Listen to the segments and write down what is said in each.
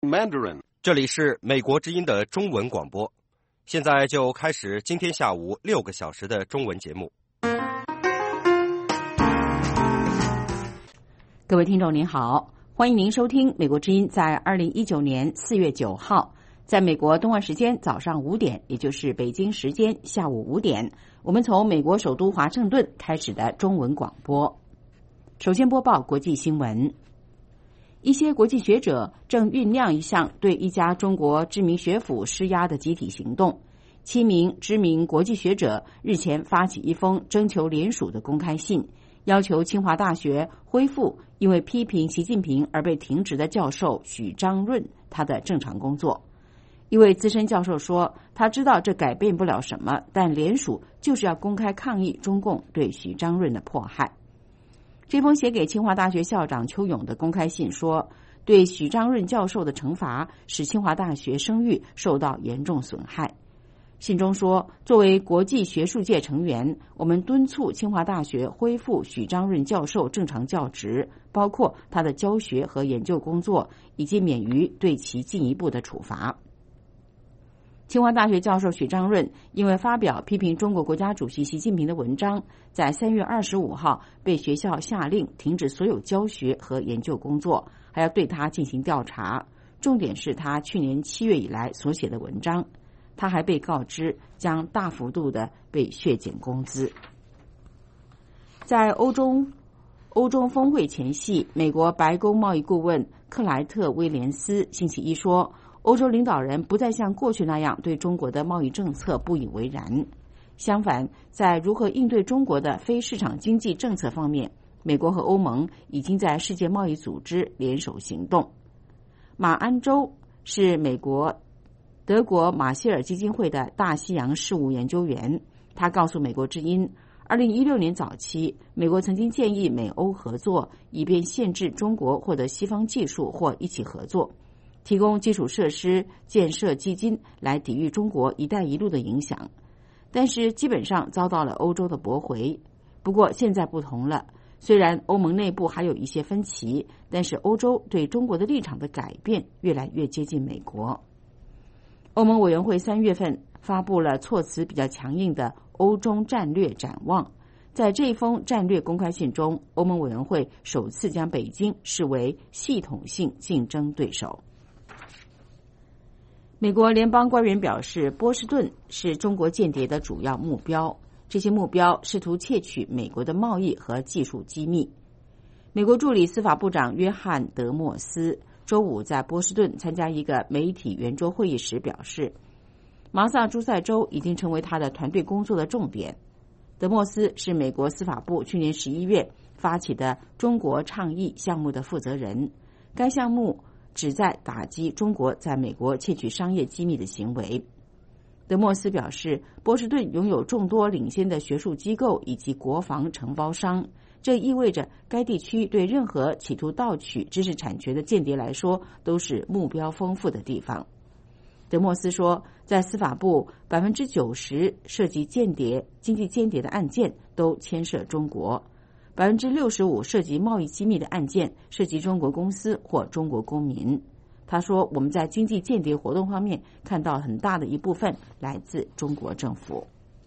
Mandarin， 这里是美国之音的中文广播，现在就开始今天下午6个小时的中文节目。 各位听众您好，欢迎您收听美国之音在2019年4月9号，在美国东岸时间早上5点，也就是北京时间下午5点，我们从美国首都华盛顿开始的中文广播。首先播报国际新闻。一些国际学者正酝酿一项对一家中国知名学府施压的集体行动。7名知名国际学者日前发起一封征求联署的公开信，要求清华大学恢复因为批评习近平而被停职的教授许章润他的正常工作。一位资深教授说，他知道这改变不了什么，但联署就是要公开抗议中共对许章润的迫害。这封写给清华大学校长邱勇的公开信说，对许章润教授的惩罚使清华大学声誉受到严重损害。信中说，作为国际学术界成员，我们敦促清华大学恢复许章润教授正常教职，包括他的教学和研究工作，以及免于对其进一步的处罚。清华大学教授许章润因为发表批评中国国家主席习近平的文章，在3月25号被学校下令停止所有教学和研究工作，还要对他进行调查。重点是他去年7月以来所写的文章。他还被告知将大幅度的被削减工资。在欧中峰会前夕，美国白宫贸易顾问克莱特·威廉斯星期一说，欧洲领导人不再像过去那样对中国的贸易政策不以为然。相反，在如何应对中国的非市场经济政策方面，美国和欧盟已经在世界贸易组织联手行动。马安洲是德国马歇尔基金会的大西洋事务研究员，他告诉美国之音，2016年早期，美国曾经建议美欧合作，以便限制中国获得西方技术或一起合作，提供基础设施建设基金来抵御中国“一带一路”的影响，但是基本上遭到了欧洲的驳回。不过现在不同了，虽然欧盟内部还有一些分歧，但是欧洲对中国的立场的改变越来越接近美国。欧盟委员会3月份发布了措辞比较强硬的欧中战略展望。在这一封战略公开信中，欧盟委员会首次将北京视为系统性竞争对手。美国联邦官员表示，波士顿是中国间谍的主要目标，这些目标试图窃取美国的贸易和技术机密。美国助理司法部长约翰·德莫斯周五在波士顿参加一个媒体圆桌会议时表示，马萨诸塞州已经成为他的团队工作的重点。德莫斯是美国司法部去年11月发起的中国倡议项目的负责人，该项目旨在打击中国在美国窃取商业机密的行为。德莫斯表示，波士顿拥有众多领先的学术机构以及国防承包商，这意味着该地区对任何企图盗取知识产权的间谍来说都是目标丰富的地方。德莫斯说，在司法部 90% 涉及经济间谍的案件都牵涉中国， 65% 涉及贸易机密的案件涉及中国公司或中国公民。他说，我们在经济间谍活动方面看到很大的一部分来自中国政府。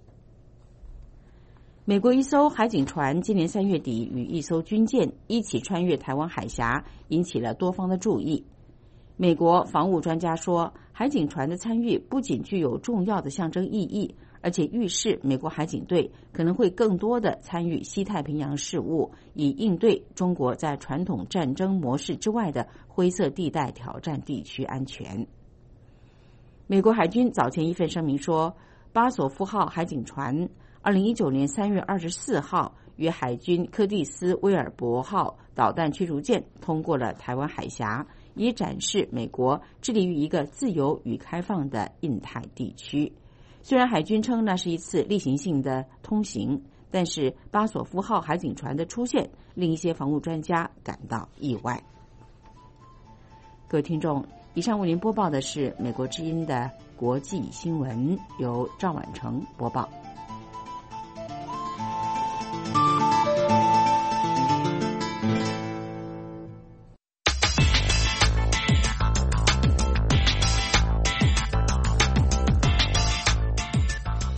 美国一艘海警船今年3月底与一艘军舰一起穿越台湾海峡，引起了多方的注意。美国防务专家说，海警船的参与不仅具有重要的象征意义，而且预示美国海警队可能会更多的参与西太平洋事务，以应对中国在传统战争模式之外的灰色地带挑战地区安全。美国海军早前一份声明说，巴索夫号海警船2019年3月24号与海军柯蒂斯威尔伯号导弹驱逐舰通过了台湾海峡，以展示美国致力于一个自由与开放的印太地区。虽然海军称那是一次例行性的通行，但是巴索夫号海警船的出现令一些防务专家感到意外。各位听众，以上为您播报的是美国之音的国际新闻，由赵婉成播报。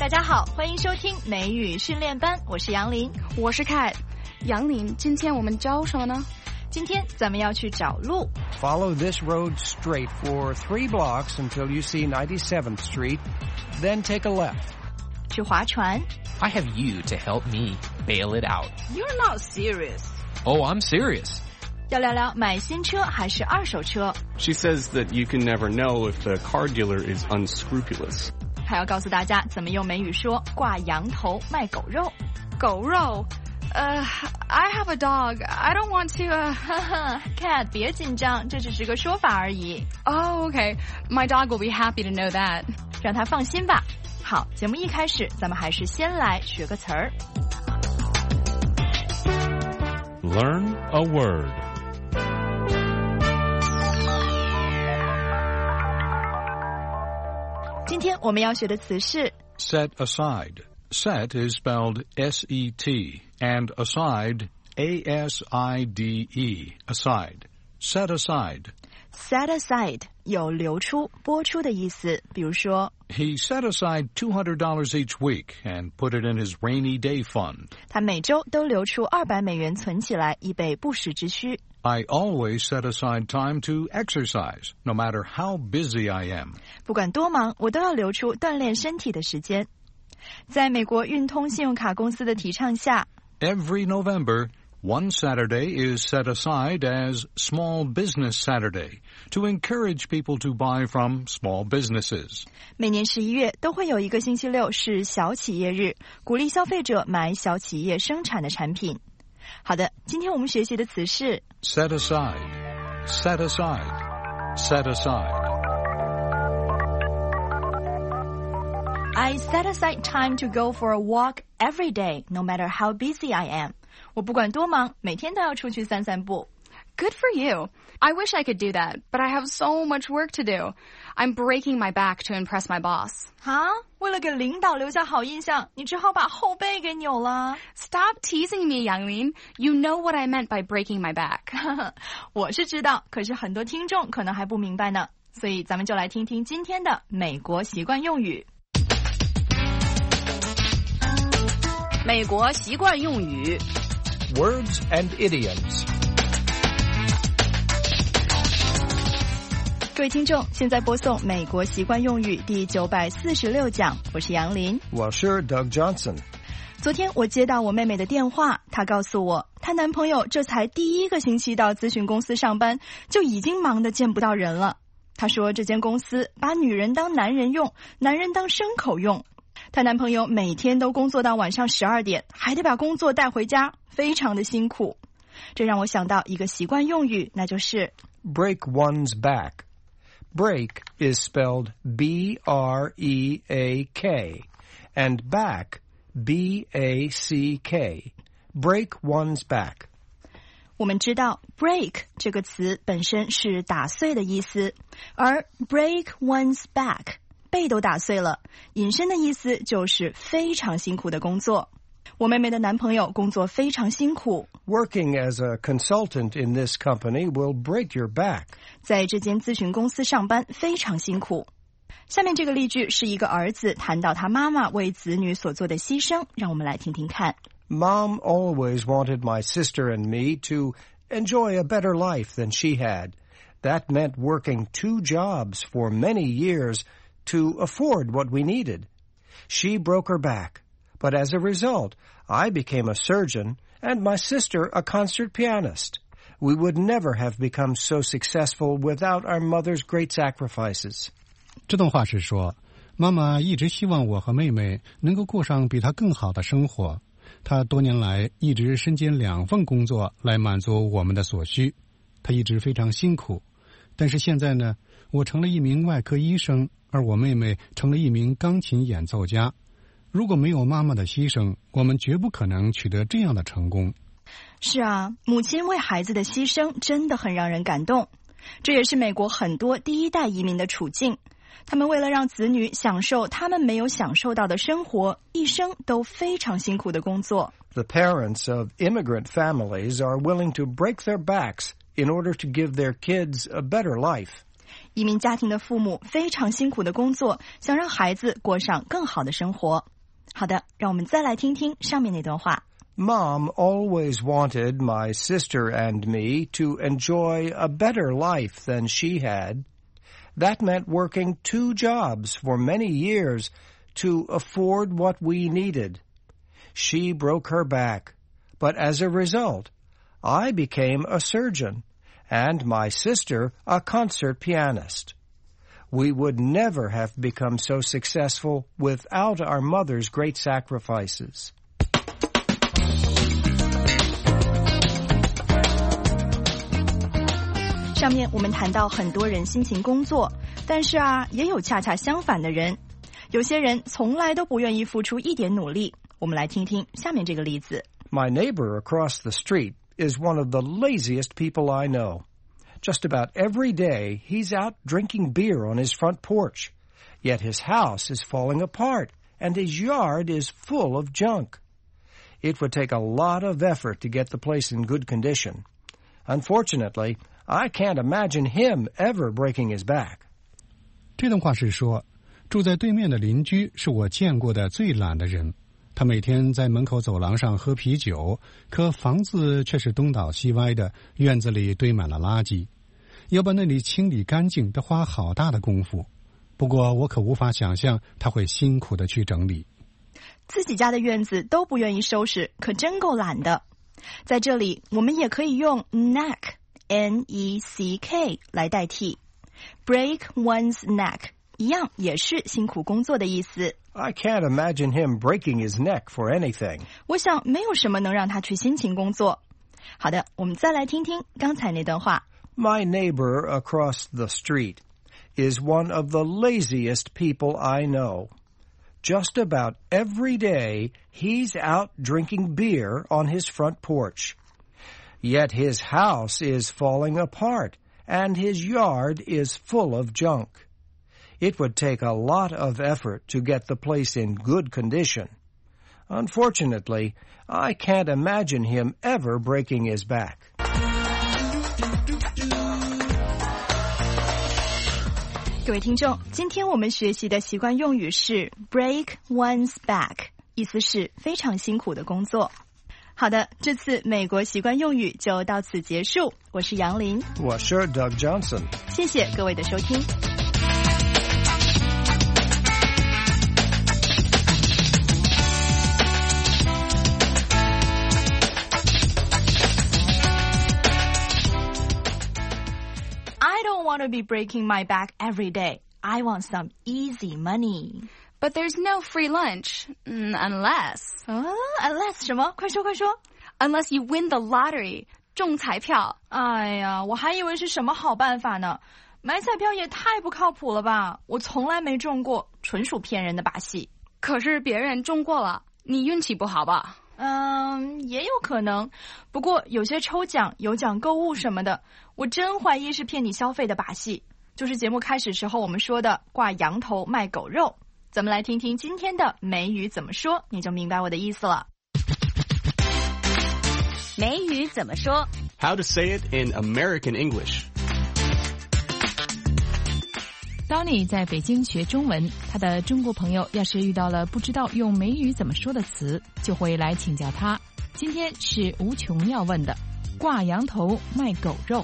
大家好，欢迎收听美语训练班，我是杨林， 我是 Kat。杨林，今天我们教什么呢？ 今天咱们要去找路。 Follow this road straight for 3 blocks until you see 97th Street, then take a left. 去划船。 I have you to help me bail it out. You're not serious. Oh, I'm serious. 要聊聊买新车还是二手车。 She says that you can never know if the car dealer is unscrupulous. 还要告诉大家怎么用美语说挂羊头卖狗肉。 狗肉？I have a dog. I don't want to. Kat， 别紧张，这只是个说法而已。 Oh, okay. My dog will be happy to know that. 让他放心吧。好，节目一开始，咱们还是先来学个词儿。 Learn a word. 今天我们要学的词是 Set aside. Set is spelled S-E-T, and aside, A-S-I-D-E, aside. Set aside. set aside， 有流出、拨出的意思。比如说 He set aside $200 each week and put it in his rainy day fund. 他每周都留出$200存起来，以备不时之需。 I always set aside time to exercise, no matter how busy I am. 不管多忙，我都要留出锻炼身体的时间。在美国运通信用卡公司的提倡下 Every November, one Saturday is set aside as Small Business Saturday to encourage people to buy from small businesses. 每年11月都会有一个星期六是小企业日，鼓励消费者买小企业生产的产品。好的，今天我们学习的词是 Set aside, set aside, set aside. I set aside time to go for a walk every day, no matter how busy I am. 我不管多忙，每天都要出去散散步。 Good for you. I wish I could do that, but I have so much work to do. I'm breaking my back to impress my boss. 啊，为了给领导留下好印象，你只好把后背给扭了。 Stop teasing me, Yanglin. You know what I meant by breaking my back. 我是知道，可是很多听众可能还不明白呢。所以咱们就来听听今天的美国习惯用语。 美国习惯用语 Words and idioms. 各位听众，现在播送美国习惯用语第946讲，我是杨林。 Well, sure, Doug Johnson. 昨天我接到我妹妹的电话，她告诉我，她男朋友这才第1个星期到咨询公司上班，就已经忙得见不到人了。她说这间公司把女人当男人用，男人当牲口用。她男朋友每天都工作到晚上12点，还得把工作带回家，非常的辛苦。这让我想到一个习惯用语，那就是 break one's back. Break is spelled B-R-E-A-K, and back, B-A-C-K. Break one's back. 我们知道 break 这个词本身是打碎的意思，而 break one's back 背都打碎了，引申的意思就是非常辛苦的工作。我妹妹的男朋友工作非常辛苦。 Working as a consultant in this company will break your back. 在这间咨询公司上班非常辛苦。下面这个例句是一个儿子谈到他妈妈为子女所做的牺牲，让我们来听听看。 Mom always wanted my sister and me to enjoy a better life than she had. That meant working 2 jobs for many years to afford what we needed. She broke her back, but as a result, I became a surgeon and my sister a concert pianist. We would never have become so successful without our mother's great sacrifices. 这段话是说，妈妈一直希望我和妹妹能够过上比她更好的生活。她多年来一直身兼2份工作来满足我们的所需。她一直非常辛苦，但是现在呢，我成了一名外科医生，而我妹妹成了一名钢琴演奏家。如果没有妈妈的牺牲，我们绝不可能取得这样的成功。 是啊，母亲为孩子的牺牲真的很让人感动。这也是美国很多第1代移民的处境。他们为了让子女享受他们没有享受到的生活，一生都非常辛苦的工作。 The parents of immigrant families are willing to break their backs in order to give their kids a better life. 移民家庭的父母非常辛苦的工作，想让孩子过上更好的生活。 好的，让我们再来听听上面那段话。 Mom always wanted my sister and me to enjoy a better life than she had. That meant working 2 jobs for many years to afford what we needed. She broke her back, but as a result, I became a surgeon, and my sister a concert pianist. We would never have become so successful without our mother's great sacrifices. 上面我们谈到很多人辛勤工作，但是也有恰恰相反的人。有些人从来都不愿意付出一点努力。我们来听听下面这个例子。 My neighbor across the street is one of the laziest people I know. Just about every day, he's out drinking beer on his front porch. Yet his house is falling apart, and his yard is full of junk. It would take a lot of effort to get the place in good condition. Unfortunately, I can't imagine him ever breaking his back. 这段话是说，住在对面的邻居是我见过的最懒的人。他每天在门口走廊上喝啤酒，可房子却是东倒西歪的，院子里堆满了垃圾。要把那里清理干净，得花好大的功夫。不过我可无法想象他会辛苦的去整理。 自己家的院子都不愿意收拾，可真够懒的。在这里，我们也可以用 neck N-E-C-K 来代替。Break one's neck 一样也是辛苦工作的意思。 I can't imagine him breaking his neck for anything. 我想没有什么能让他去辛勤工作。好的，我们再来听听刚才那段话。 My neighbor across the street is one of the laziest people I know. Just about every day, he's out drinking beer on his front porch. Yet his house is falling apart, and his yard is full of junk. It would take a lot of effort to get the place in good condition. Unfortunately, I can't imagine him ever breaking his back. 各位听众，今天我们学习的习惯用语是 break one's back， 意思是非常辛苦的工作。好的，这次美国习惯用语就到此结束。我是杨林， 我是 Doug Johnson， 谢谢各位的收听。I don't want to be breaking my back every day. I want some easy money. But there's no free lunch, unless... unless 什么？快说快说。 Unless you win the lottery, 中彩票。 哎呀，我还以为是什么好办法呢。买彩票也太不靠谱了吧，我从来没中过，纯属骗人的把戏。 可是别人中过了，你运气不好吧？ 也有可能。不过有些抽奖、有奖购物什么的，我真怀疑是骗你消费的把戏。就是节目开始时候我们说的挂羊头卖狗肉。咱们来听听今天的美语怎么说，你就明白我的意思了。 美语怎么说 How to say it in American English. Donnie 在北京学中文，他的中国朋友要是遇到了不知道用美语怎么说的词，就会来请教他。今天是无穷要问的，挂羊头卖狗肉。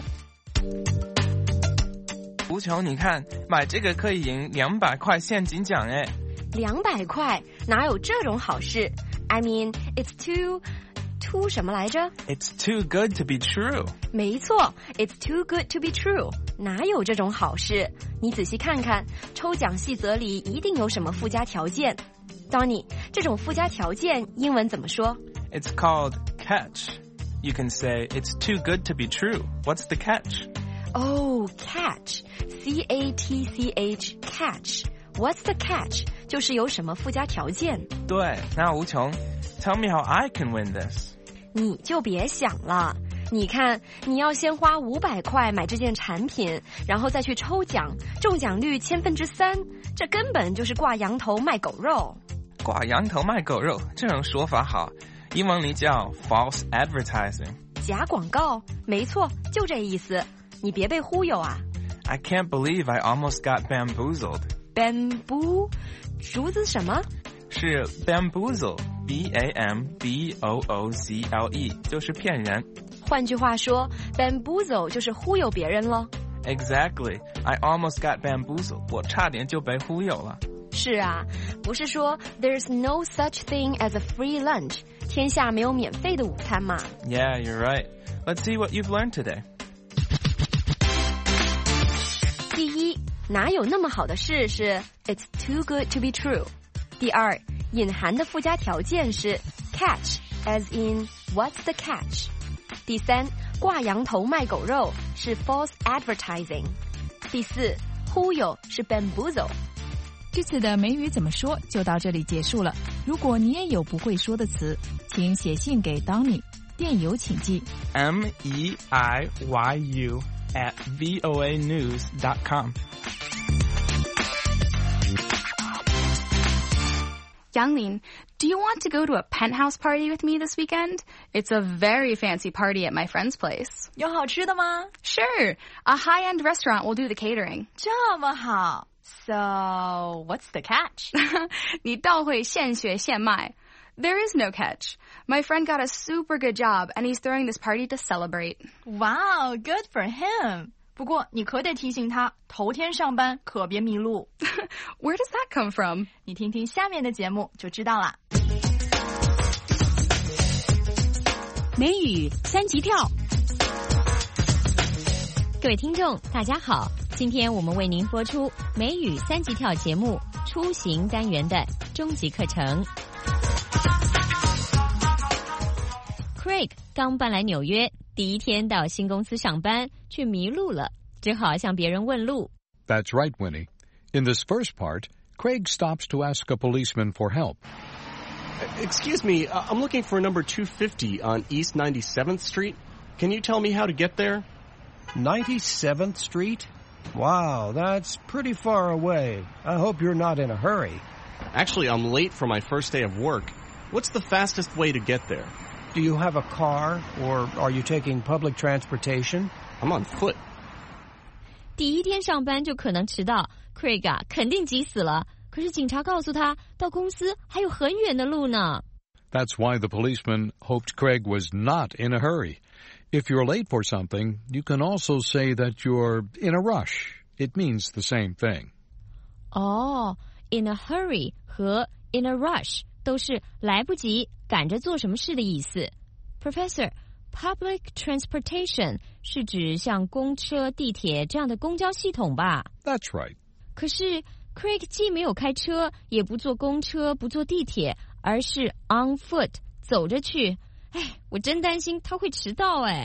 无穷，你看，买这个可以赢200块现金奖哎 ！200块，哪有这种好事 ？I mean, it's too 什么来着 ？It's too good to be true。 没错 ，It's too good to be true。哪有这种好事？你仔细看看，抽奖细则里一定有什么附加条件。Donnie， 这种附加条件英文怎么说 ？It's called catch. You can say it's too good to be true. What's the catch? Oh, catch. C-A-T-C-H, catch. What's the catch? 就是有什么附加条件。 对，那无穷 ，Tell me how I can win this. 你就别想了。你看，你要先花500块买这件产品，然后再去抽奖，中奖率3%，这根本就是挂羊头卖狗肉。 挂羊头卖狗肉，这种说法好，英文里叫 false advertising。 假广告，没错，就这意思。你别被忽悠啊 ！I can't believe I almost got bamboozled. Bamboo， 竹子什么？ 是 bamboozle, B-A-M-B-O-O-Z-L-E, 就是骗人。 换句话说 bamboozle 就是忽悠别人咯。 Exactly. I almost got bamboozled. 我差点就被忽悠了。 是啊，不是说 there's no such thing as a free lunch, 天下没有免费的午餐嘛。 Yeah, you're right. Let's see what you've learned today. 第一，哪有那么好的事是 it's too good to be true。第二，隐含的附加条件是 catch, as in what's the catch。第三，挂羊头卖狗肉是 false advertising。第四，忽悠是 bamboozle。 这次的美语怎么说就到这里结束了。如果你也有不会说的词，请写信给 Donny， 电邮请寄 meiyu@voanews.com。 Youngling, do you want to go to a penthouse party with me this weekend? It's a very fancy party at my friend's place. 有好吃的吗？ Sure. A high-end restaurant will do the catering. 这么好。So, what's the catch? 你倒会现学现卖。There is no catch. My friend got a super good job, and he's throwing this party to celebrate. Wow, good for him. 不过你可得提醒他，头天上班可别迷路。 Where does that come from? 你听听下面的节目就知道啦。 美语三级跳，各位听众，大家好，今天我们为您播出美语三级跳节目出行单元的终极课程。Craig 刚搬来纽约，第一天到新公司上班，却迷路了，只好向别人问路。 That's right, Winnie. In this first part, Craig stops to ask a policeman for help. Excuse me, I'm looking for number 250 on East 97th Street. Can you tell me how to get there? 97th Street? Wow, that's pretty far away. I hope you're not in a hurry. Actually, I'm late for my first day of work. What's the fastest way to get there? Do you have a car, or are you taking public transportation? I'm on foot. 第一天上班就可能迟到 ，Craig 啊，肯定急死了。可是警察告诉他，到公司还有很远的路呢。 That's why the policeman hoped Craig was not in a hurry. If you're late for something, you can also say that you're in a rush. It means the same thing. 哦 ，in a hurry 和 in a rush 都是来不及、赶着做什么事的意思。Professor, public transportation 是指像公车、地铁这样的公交系统吧？ That's right. 可是 Craig 既没有开车，也不坐公车，不坐地铁，而是 on foot 走着去。哎，我真担心他会迟到哎。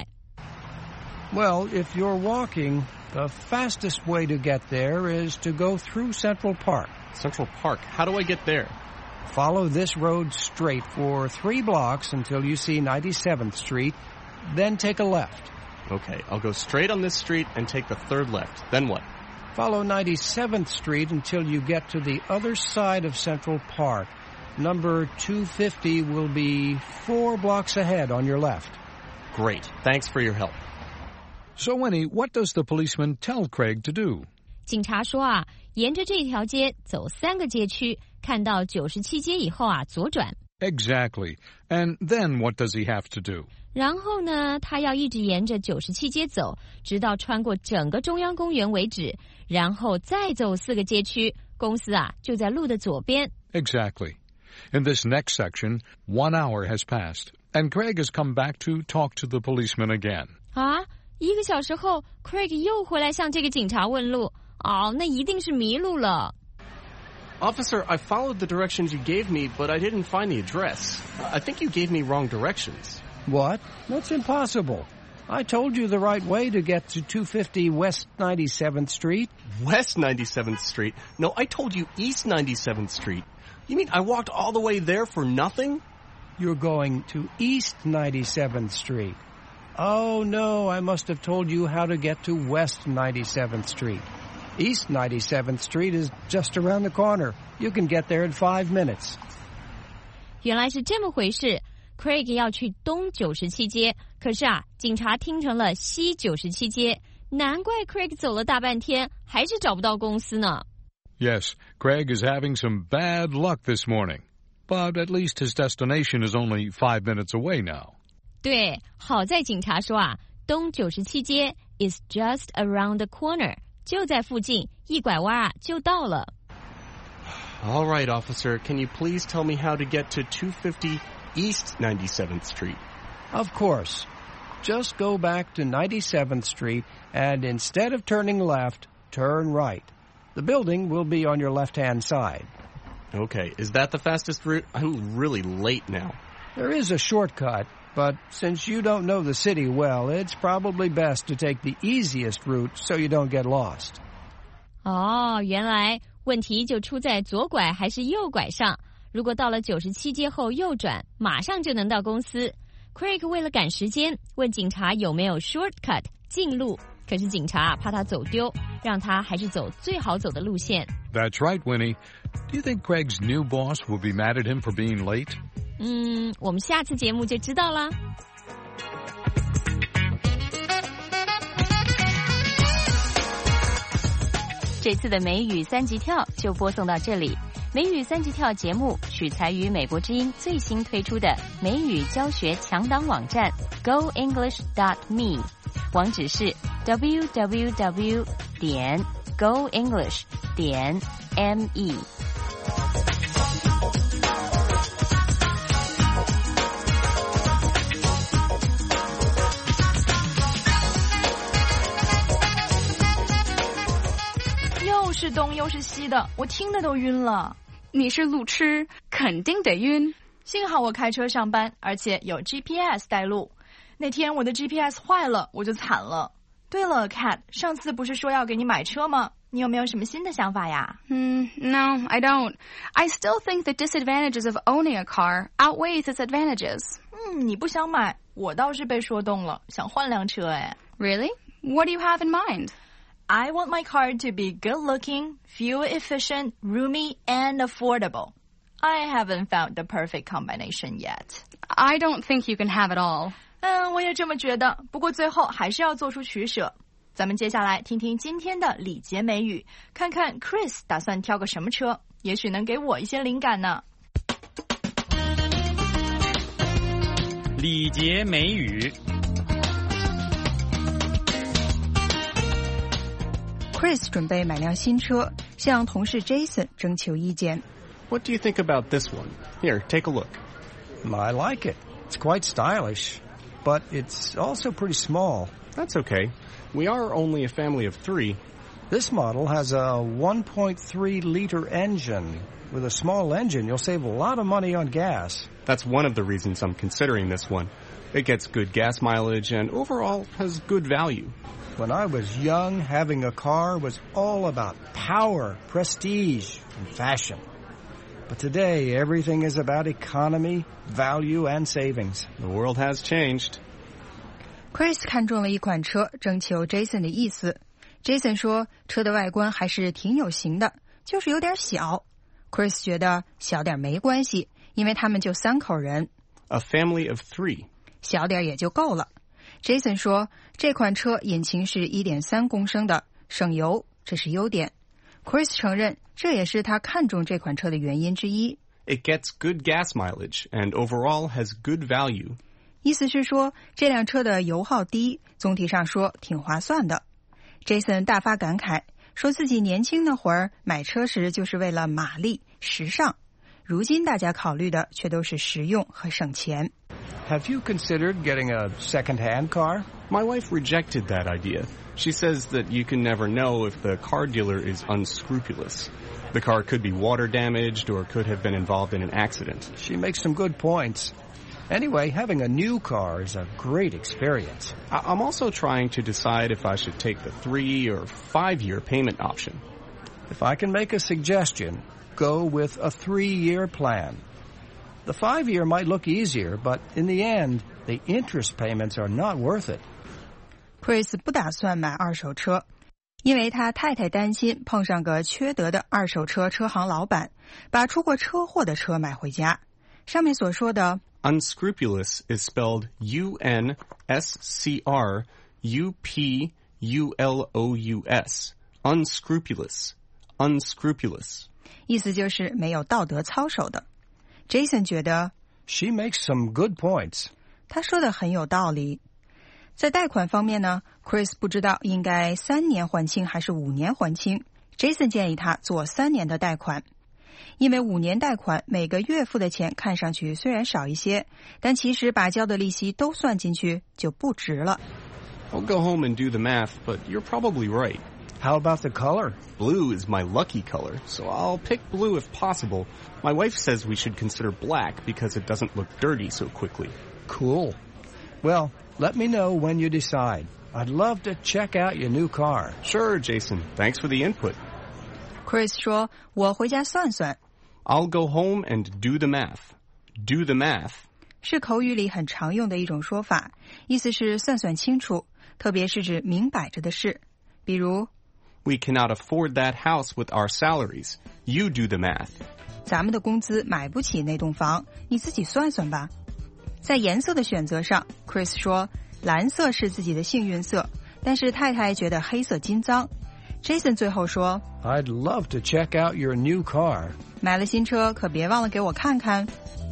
Well, if you're walking, the fastest way to get there is to go through Central Park. Central Park? How do I get there? Follow this road straight for 3 blocks until you see 97th Street, then take a left. Okay, I'll go straight on this street and take the third left. Then what? Follow 97th Street until you get to the other side of Central Park. Number 250 will be 4 blocks ahead on your left. Great. Thanks for your help. So, Winnie, what does the policeman tell Craig to do? 警察说啊，沿着这条街走3个街区，看到97街以后啊，左转。 Exactly. And then what does he have to do? 然后呢，他要一直沿着97街走，直到穿过整个中央公园为止，然后再走4个街区。公司啊，就在路的左边。 Exactly. In this next section, 1 hour has passed, and Craig has come back to talk to the policeman again. 啊，1个小时后 ，Craig 又回来向这个警察问路。哦，那一定是迷路了。 Officer, I followed the directions you gave me, but I didn't find the address. I think you gave me wrong directions. What? That's impossible. I told you the right way to get to 250 West 97th Street. West 97th Street? No, I told you East 97th Street. You mean I walked all the way there for nothing? You're going to East 97th Street. Oh, no, I must have told you how to get to West 97th Street. East 97th Street is just around the corner. You can get there in 5 minutes. 原来是这么回事。Craig 要去东97街，可是啊，警察听成了西97街，难怪 Craig 走了大半天，还是找不到公司呢。 Yes, Craig is having some bad luck this morning. but at least his destination is only 5 minutes away now. 对，好在警察说啊，东97街 is just around the corner， 就在附近，一拐弯啊就到了。 All right, officer, can you please tell me how to get to 250 East 97th Street? Of course. Just go back to 97th Street and instead of turning left, turn right. The building will be on your left-hand side. Okay, is that the fastest route? I'm really late now. There is a shortcut, but since you don't know the city well, it's probably best to take the easiest route so you don't get lost. 哦，原来问题就出在左拐还是右拐上。如果到了97街后右转，马上就能到公司。Craig 为了赶时间，问警察有没有 shortcut 近路，可是警察怕他走丢，让他还是走最好走的路线。 That's right, Winnie. Do you think Craig's new boss will be mad at him for being late? 我们下次节目就知道啦。这次的美语3级跳就播送到这里。美语3级跳节目取材于美国之音最新推出的美语教学强档网站 GoEnglish.me， 网址是 www.goenglish.me。 又是东又是西的，我听得都晕了。 你是路痴，肯定得晕。 幸好我开车上班，而且有 GPS 带路。那天我的 GPS 坏了，我就惨了。对了 Kat， 上次不是说要给你买车吗？你有没有什么新的想法呀 ？No, I don't. I still think the disadvantages of owning a car outweighs its advantages. 你不想买，我倒是被说动了，想换辆车哎。 Really? What do you have in mind?I want my car to be good-looking, fuel-efficient, roomy, and affordable. I haven't found the perfect combination yet. I don't think you can have it all. 我也这么觉得，不过最后还是要做出取舍。咱们接下来听听今天的礼节美语，看看 Chris 打算挑个什么车，也许能给我一些灵感呢。 礼节美语。 Chris 准备买辆新车，向同事 Jason 征求意见。 What do you think about this one? Here, take a look. I like it. It's quite stylish, but it's also pretty small. That's okay. We are only a family of 3. This model has a 1.3-liter engine. With a small engine, you'll save a lot of money on gas. That's one of the reasons I'm considering this one. It gets good gas mileage and overall has good value. When I was young, having a car was all about power, prestige, and fashion. But today, everything is about economy, value, and savings. The world has changed. Chris 看中了一款车，征求 Jason 的意思。Jason 说，车的外观还是挺有型的，就是有点小。Chris 觉得小点没关系，因为他们就3口人。 A family of 3. 小点也就够了。Jason 说，这款车引擎是 1.3 公升的，省油，这是优点。Chris 承认，这也是他看中这款车的原因之一。 It gets good gas mileage and overall has good value. 意思是说，这辆车的油耗低，总体上说挺划算的。Jason 大发感慨，说自己年轻那会儿买车时就是为了马力、时尚，如今大家考虑的却都是实用和省钱。 Have you considered getting a second-hand car? My wife rejected that idea. She says that you can never know if the car dealer is unscrupulous. The car could be water damaged or could have been involved in an accident. She makes some good points. Anyway, having a new car is a great experience. I'm also trying to decide if I should take the 3 or 5-year payment option. If I can make a suggestion, go with a 3-year plan.The 5-year might look easier, but in the end, the interest payments are not worth it. Chris 不打算买二手车，因为他太太担心碰上个缺德的二手车车行老板，把出过车祸的车买回家。上面所说的 unscrupulous is spelled U-N-S-C-R-U-P-U-L-O-U-S. Unscrupulous. Unscrupulous. 意思就是没有道德操守的。 Jason 觉得 She makes some good points. 他说的很有道理。在贷款方面呢 Chris 不知道应该3年还清还是5年还清。Jason 建议他做3年的贷款，因为5年贷款每个月付的钱看上去虽然少一些，但其实把交的利息都算进去就不值了。 I'll go home and do the math, but you're probably right. How about the color? Blue is my lucky color, so I'll pick blue if possible. My wife says we should consider black because it doesn't look dirty so quickly. Cool. Well, let me know when you decide. I'd love to check out your new car. Sure, Jason. Thanks for the input. Chris 说我回家算算。 I'll go home and do the math. Do the math. 是口语里很常用的一种说法，意思是算算清楚，特别是指明摆着的事。比如 We cannot afford that house with our salaries. You do the math. 咱们的工资买不起那栋房，你自己算算吧。在颜色的选择上 Chris 说蓝色是自己的幸运色，但是太太觉得黑色金脏。Jason 最后说 I'd love to check out your new car. 买了新车可别忘了给我看看。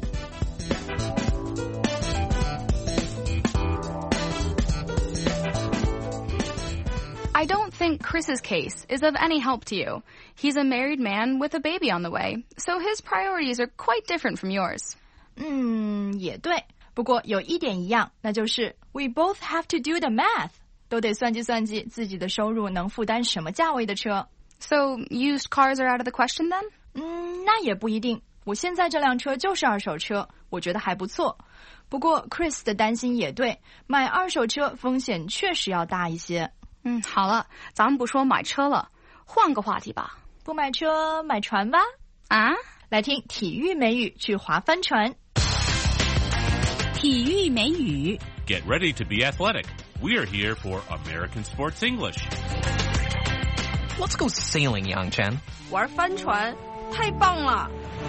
I don't think Chris's case is of any help to you. He's a married man with a baby on the way, so his priorities are quite different from yours. 也对，不过有一点一样，那就是 we both have to do the math， 都得算计算计自己的收入能负担什么价位的车。 So used cars are out of the question then? 那也不一定。我现在这辆车就是二手车，我觉得还不错。不过 Chris 的担心也对，买二手车风险确实要大一些。 好了，咱们不说买车了，换个话题吧。 不买车，买船吧。 啊？ 来听体育美语，去划帆船。 体育美语 Get ready to be athletic. We are here for American Sports English. Let's go sailing, Yang Chen. 玩帆船太棒了。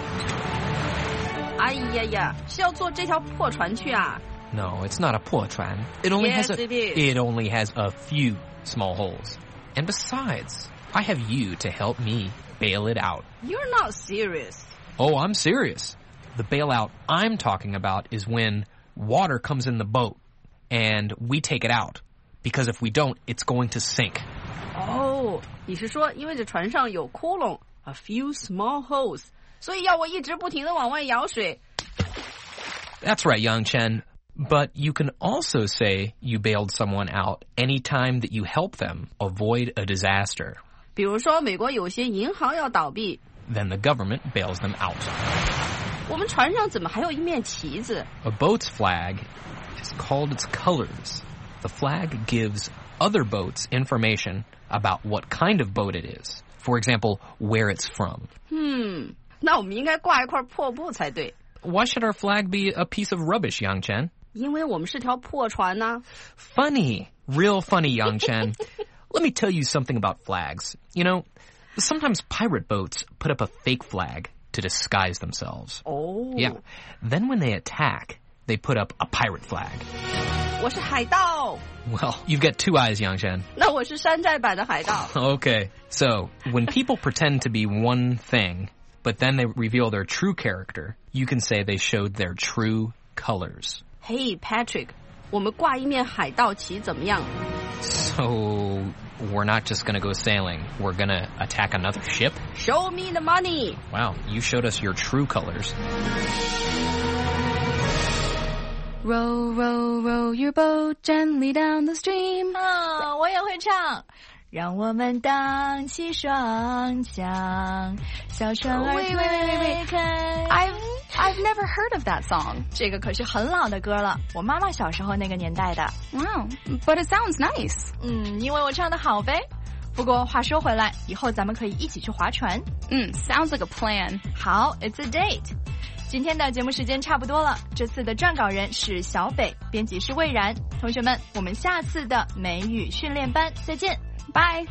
哎呀呀，是要坐这条破船去啊？ No, it's not a 破船. It only Yes, has a, it is. It only has a few small holes. And besides, I have you to help me bail it out. You're not serious. Oh, I'm serious. The bailout I'm talking about is when water comes in the boat and we take it out. Because if we don't, it's going to sink. 哦，你是说因为这船上有窟窿 ，a few small holes， 所以要我一直不停地往外舀水。 That's right, Yang Chen. But you can also say you bailed someone out anytime that you help them avoid a disaster. 比如说，美国有些银行要倒闭， Then the government bails them out. 我们船上怎么还有一面旗子？ A boat's flag is called its colors. The flag gives other boats information about what kind of boat it is. For example, where it's from. 那我们应该挂一块破布才对。 Why should our flag be a piece of rubbish, Yang Chen? 因为我们是条破船呢。 Funny. Real funny, Yang Chen. Let me tell you something about flags. You know, sometimes pirate boats put up a fake flag to disguise themselves. Oh. Yeah. Then when they attack, they put up a pirate flag. 我是海盗。 Well, you've got two eyes, Yang Chen. 那我是山寨版的海盗。 Okay. So, when people pretend to be one thing, but then they reveal their true character, you can say they showed their true colors. Hey, Patrick, 我们挂一面海盗旗怎么样？ So, we're not just going to go sailing. We're going to attack another ship? Show me the money. Wow, you showed us your true colors. Row, row, row your boat gently down the stream. 我也会唱。让我们荡起双桨，小船儿推开。 I've never heard of that song. 这个可是很老的歌了，我妈妈小时候那个年代的。 Wow, but it sounds nice. 因为我唱得好呗。不过话说回来，以后咱们可以一起去划船。 Sounds like a plan. 好 ，It's a date. 今天的节目时间差不多了，这次的撰稿人是小北，编辑是魏然。同学们，我们下次的美语训练班再见。 Bye.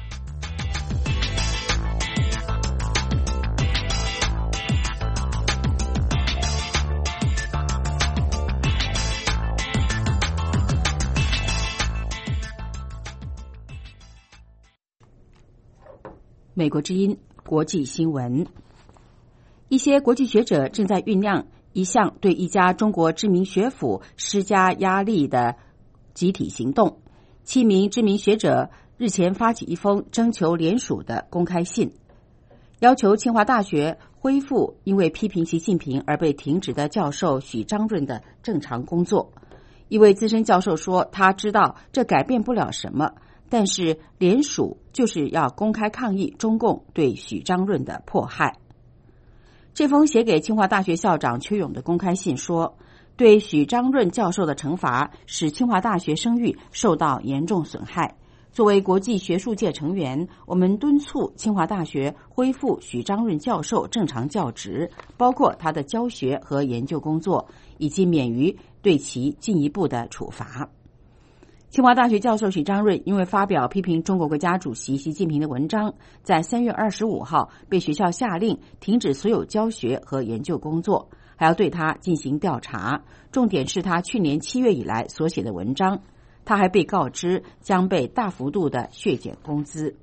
美国之音国际新闻，一些国际学者正在酝酿一项对一家中国知名学府施加压力的集体行动。7名知名学者日前发起一封征求联署的公开信，要求清华大学恢复因为批评习近平而被停职的教授许章润的正常工作。一位资深教授说，他知道这改变不了什么，但是联署就是要公开抗议中共对许章润的迫害。这封写给清华大学校长邱勇的公开信说，对许章润教授的惩罚使清华大学声誉受到严重损害。作为国际学术界成员，我们敦促清华大学恢复许章润教授正常教职，包括他的教学和研究工作，以及免于对其进一步的处罚。清华大学教授许章润因为发表批评中国国家主席习近平的文章，在3月25号被学校下令停止所有教学和研究工作，还要对他进行调查，重点是他去年7月以来所写的文章。他还被告知将被大幅度的削减工资。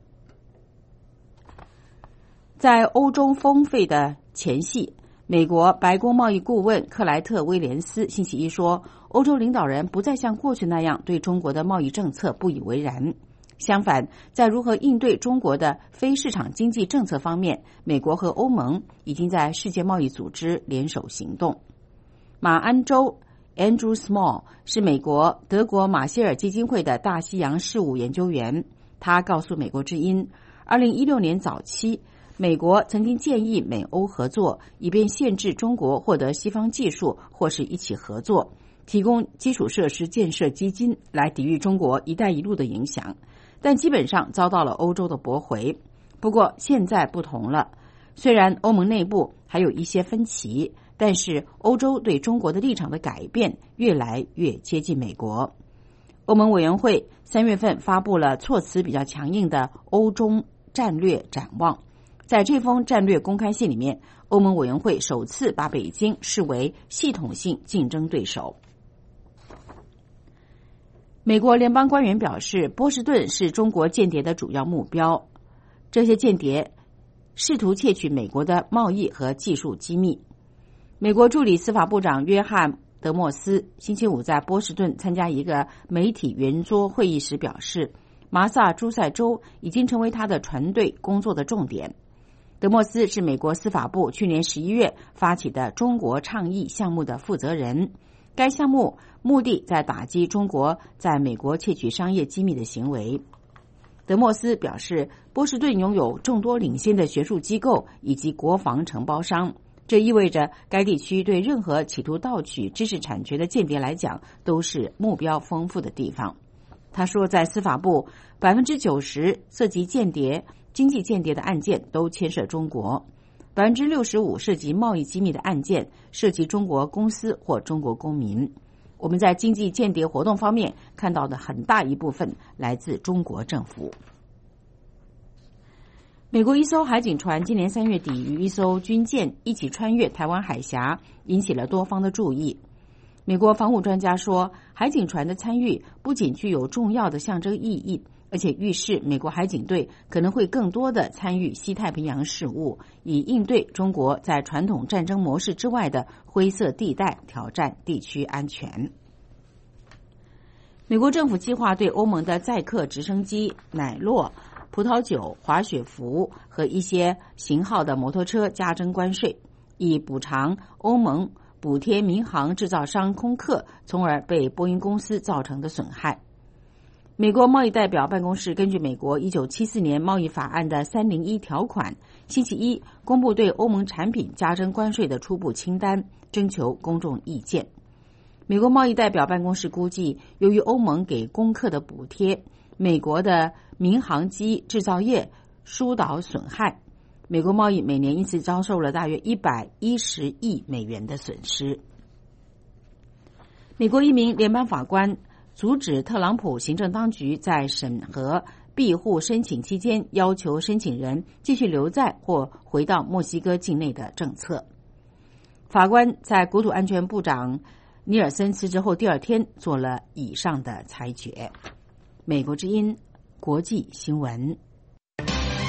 在欧洲峰会的前夕，美国白宫贸易顾问克莱特·威廉斯星期一说，欧洲领导人不再像过去那样对中国的贸易政策不以为然。相反，在如何应对中国的非市场经济政策方面，美国和欧盟已经在世界贸易组织联手行动。马安州Andrew Small 是美国德国马歇尔基金会的大西洋事务研究员，他告诉美国之音，2016年早期，美国曾经建议美欧合作，以便限制中国获得西方技术或是一起合作，提供基础设施建设基金来抵御中国“一带一路”的影响，但基本上遭到了欧洲的驳回。不过现在不同了，虽然欧盟内部还有一些分歧，但是欧洲对中国的立场的改变越来越接近美国。欧盟委员会3月份发布了措辞比较强硬的欧中战略展望。在这封战略公开信里面，欧盟委员会首次把北京视为系统性竞争对手。美国联邦官员表示，波士顿是中国间谍的主要目标，这些间谍试图窃取美国的贸易和技术机密。美国助理司法部长约翰·德莫斯星期五在波士顿参加一个媒体圆桌会议时表示，麻萨诸塞州已经成为他的船队工作的重点。德莫斯是美国司法部去年11月发起的中国倡议项目的负责人，该项目目的在打击中国在美国窃取商业机密的行为。德莫斯表示，波士顿拥有众多领先的学术机构以及国防承包商，这意味着该地区对任何企图盗取知识产权的间谍来讲都是目标丰富的地方。他说，在司法部 90% 涉及间谍、经济间谍的案件都牵涉中国， 65% 涉及贸易机密的案件涉及中国公司或中国公民。我们在经济间谍活动方面看到的很大一部分来自中国政府。美国一艘海警船今年3月底与一艘军舰一起穿越台湾海峡，引起了多方的注意。美国防务专家说，海警船的参与不仅具有重要的象征意义，而且预示美国海警队可能会更多的参与西太平洋事务，以应对中国在传统战争模式之外的灰色地带挑战地区安全。美国政府计划对欧盟的载客直升机、奶酪、葡萄酒、滑雪服和一些型号的摩托车加征关税，以补偿欧盟补贴民航制造商空客从而被波音公司造成的损害。美国贸易代表办公室根据美国1974年贸易法案的301条款，星期一公布对欧盟产品加征关税的初步清单，征求公众意见。美国贸易代表办公室估计，由于欧盟给公客的补贴，美国的民航机制造业疏导损害，美国贸易每年因此遭受了大约110亿美元的损失。美国一名联邦法官阻止特朗普行政当局在审核庇护申请期间要求申请人继续留在或回到墨西哥境内的政策。法官在国土安全部长尼尔森辞职后第二天做了以上的裁决。美国之音国际新闻。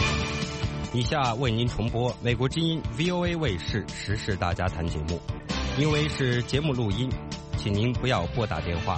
以下为您重播美国之音 VOA 卫视时事大家谈节目。 因为是节目录音，请您不要拨打电话。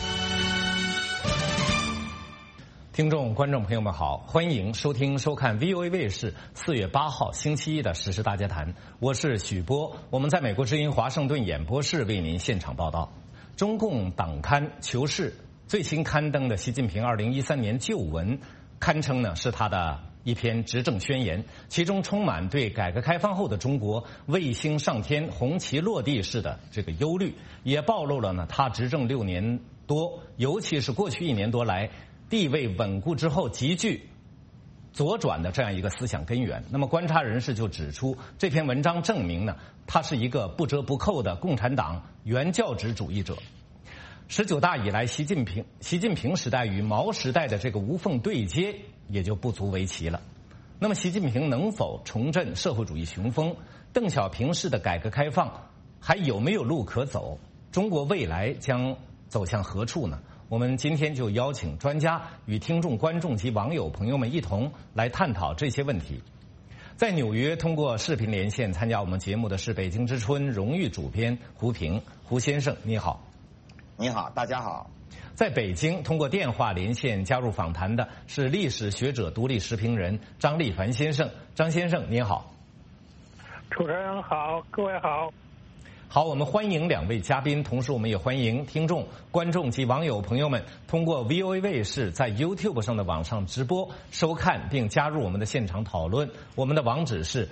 听众、观众朋友们好，欢迎收听、收看 VOA 卫视4月8号星期一的时事大家谈，我是许波，我们在美国之音华盛顿演播室为您现场报道。中共党刊《求是》最新刊登的习近平2013年旧文，堪称呢是他的一篇执政宣言，其中充满对改革开放后的中国卫星上天、红旗落地式的这个忧虑，也暴露了呢他执政6年多，尤其是过去1年多来地位稳固之后急剧左转的这样一个思想根源。那么观察人士就指出，这篇文章证明呢，他是一个不折不扣的共产党原教旨主义者。19大以来，习近平时代与毛时代的这个无缝对接也就不足为奇了。那么习近平能否重振社会主义雄风？邓小平式的改革开放还有没有路可走？中国未来将走向何处呢？我们今天就邀请专家与听众、观众及网友朋友们一同来探讨这些问题。在纽约通过视频连线参加我们节目的是北京之春荣誉主编胡平，胡先生你好。 你好，大家好。 在北京通过电话连线加入访谈的是历史学者、独立时评人张立凡先生，张先生您好。 主持人好，各位好。 好，我们欢迎2位嘉宾，同时我们也欢迎听众、观众及网友朋友们通过 VOA 卫视在 YouTube 上的网上直播收看并加入我们的现场讨论。我们的网址是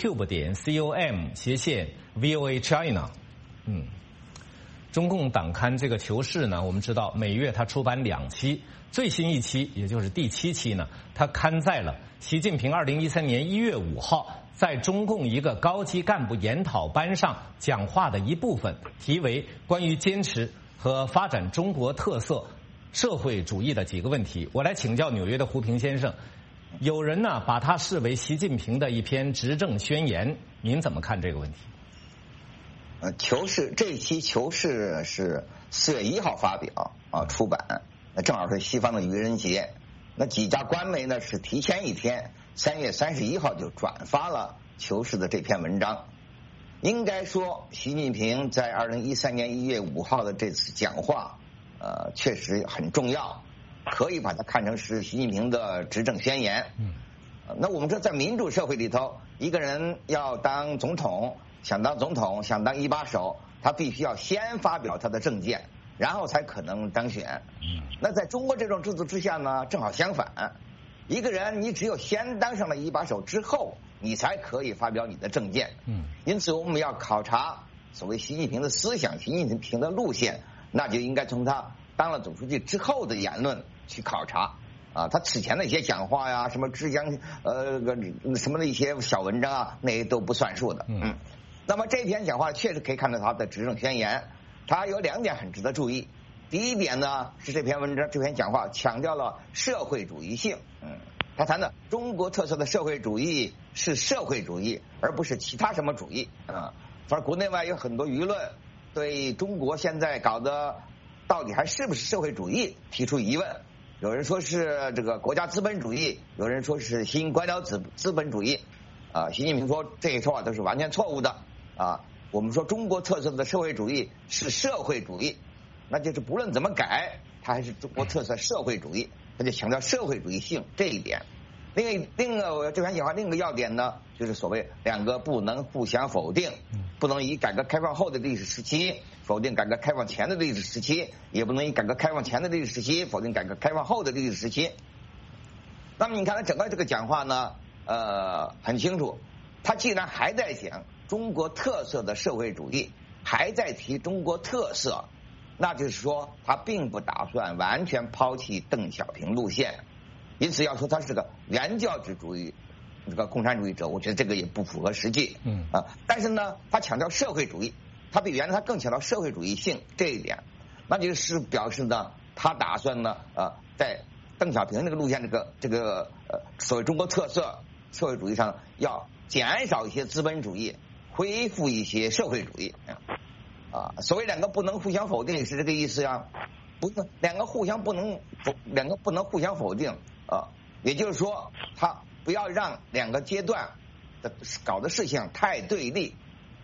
youtube.com/VOA China。中共党刊这个《求是》呢，我们知道每月它出版2期，最新一期也就是第7期呢，它刊在了习近平2013年1月5号在中共一个高级干部研讨班上讲话的一部分，题为关于坚持和发展中国特色社会主义的几个问题。我来请教纽约的胡平先生，有人呢把它视为习近平的一篇执政宣言，您怎么看这个问题？ 求是这一期《求是》是4月1号发表出版，那正好是西方的愚人节。那几家官媒呢是提前一天3月31号就转发了《求是》的这篇文章。应该说，习近平在2013年1月5号的这次讲话，确实很重要，可以把它看成是习近平的执政宣言。那我们说，在民主社会里头，一个人要当总统。想当总统，想当一把手，他必须要先发表他的政见，然后才可能当选。那在中国这种制度之下呢，正好相反，一个人你只有先当上了一把手之后，你才可以发表你的政见。因此我们要考察所谓习近平的思想、习近平的路线，那就应该从他当了总书记之后的言论去考察。他此前的一些讲话呀，什么之江什么的一些小文章啊，那些都不算数的。那么这篇讲话确实可以看到他的执政宣言，他有2点很值得注意。第一点呢，是这篇讲话强调了社会主义性。他谈的中国特色的社会主义是社会主义，而不是其他什么主义。反正国内外有很多舆论对中国现在搞的到底还是不是社会主义提出疑问。有人说是这个国家资本主义，有人说是新官僚资本主义。习近平说这些说法都是完全错误的。我们说中国特色的社会主义是社会主义，那就是不论怎么改，它还是中国特色社会主义，他就强调社会主义性这一点。另一个这篇讲话另一个要点呢，就是所谓2个不能互相否定，不能以改革开放后的历史时期否定改革开放前的历史时期，也不能以改革开放前的历史时期否定改革开放后的历史时期。那么你看他整个这个讲话呢，很清楚，他既然还在讲中国特色的社会主义，还在提中国特色，那就是说他并不打算完全抛弃邓小平路线。因此要说他是个原教旨主义这个共产主义者，我觉得这个也不符合实际。但是呢，他强调社会主义，他比原来他更强调社会主义性这一点，那就是表示呢，他打算呢，在邓小平那个路线这个所谓中国特色社会主义上要减少一些资本主义，恢复一些社会主义。所谓2个不能互相否定是这个意思呀。不是2个不能互相否定也就是说他不要让2个阶段的搞的事情太对立，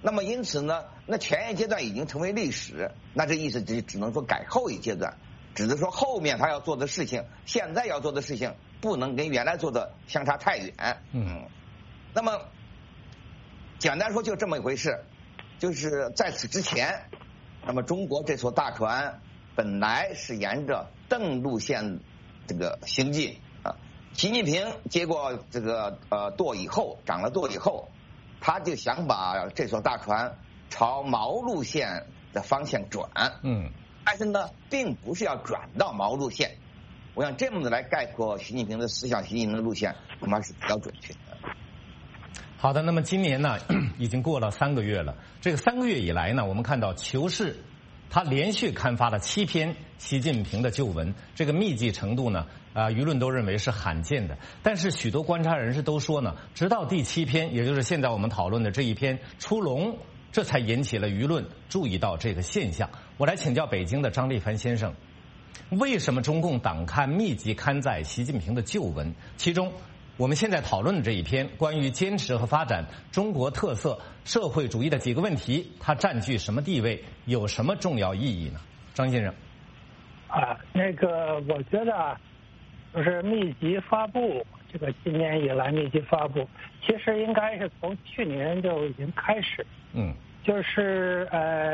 那么因此呢，那前一阶段已经成为历史，那这意思就只能说改后一阶段，只是说后面他要做的事情，现在要做的事情不能跟原来做的相差太远。那么简单说就这么一回事，就是在此之前，那么中国这艘大船本来是沿着邓路线这个行进啊。习近平接过这个舵以后，掌了舵以后，他就想把这艘大船朝毛路线的方向转。但是呢，并不是要转到毛路线。我想这么的来概括习近平的思想、习近平的路线，恐怕是比较准确的。 好的，那么今年呢，已经过了3个月了。这个3个月以来呢，我们看到《求是》他连续刊发了7篇习近平的旧文，这个密集程度呢，舆论都认为是罕见的。但是许多观察人士都说呢，直到第7篇，也就是现在我们讨论的这一篇出笼，这才引起了舆论注意到这个现象。我来请教北京的张立凡先生，为什么中共党刊密集刊载习近平的旧文？其中我们现在讨论的这一篇关于坚持和发展中国特色社会主义的几个问题，它占据什么地位，有什么重要意义呢？张先生。 我觉得就是密集发布，这个今年以来密集发布，其实应该是从去年就已经开始。就是